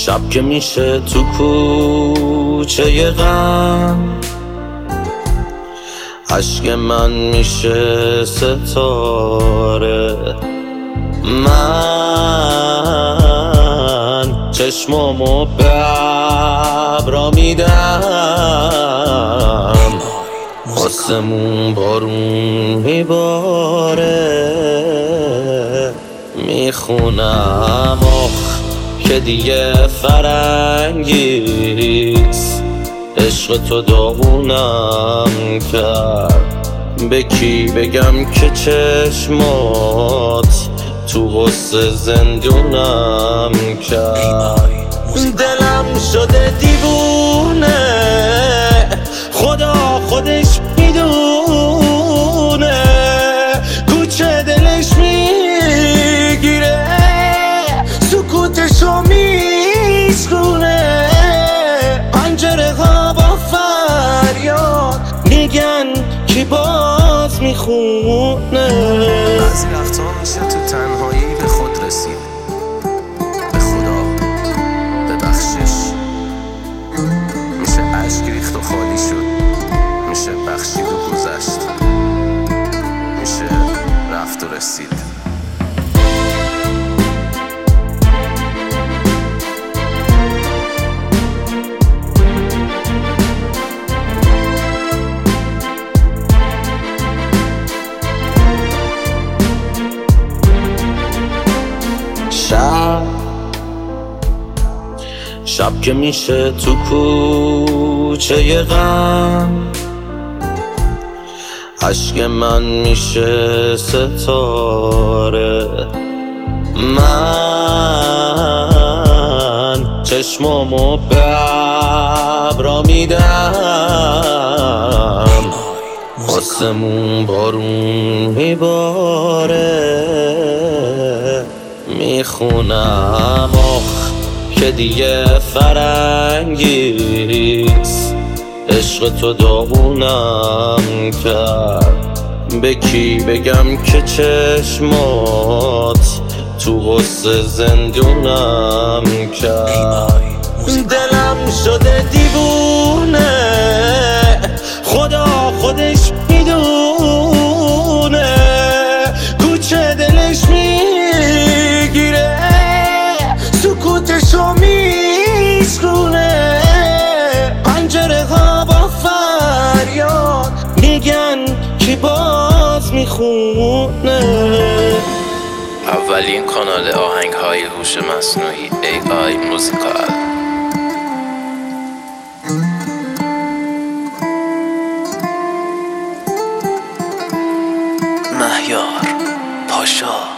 شب که میشه تو کوچه غم، اشک من میشه ستاره. من چشمامو به ابرا میدم، آسمون بارون میباره. میخونم که دیگه فرنگیست، عشق تو داغونم کرد. به کی بگم که چشمات تو غصه زندونم کرد؟ دلم شده دیوونه، خدا خودش میدونه. کوچه دلش میگیره، سکوتشو میشکونه. پنجره ها با فریاد میگن کی باز میخونه. بعضی وقتا میشه تو تنهایی به خود رسید، به خدا ببخشش. میشه اشک ریخت و خالی شد، میشه بخشید و گذشت، میشه رفت و رسید. شب که میشه تو کوچه غم، اشک من میشه ستاره. من چشمامو به ابرا میدم، آسمون بارون میباره. میخونم که دیگه فرنگیست، عشق تو داغونم کرد. به کی بگم که چشمات تو غصه زندونم کرد؟ دلم شده دیوونه، خدا خودش میدونه. کوچه دلش میگیره، سکوتشو میشکونه. پنجره ها با فریاد میگن کی باز میخونه. اولین کانال آهنگ های هوش مصنوعی AI موزیکال. مهیار پاشا.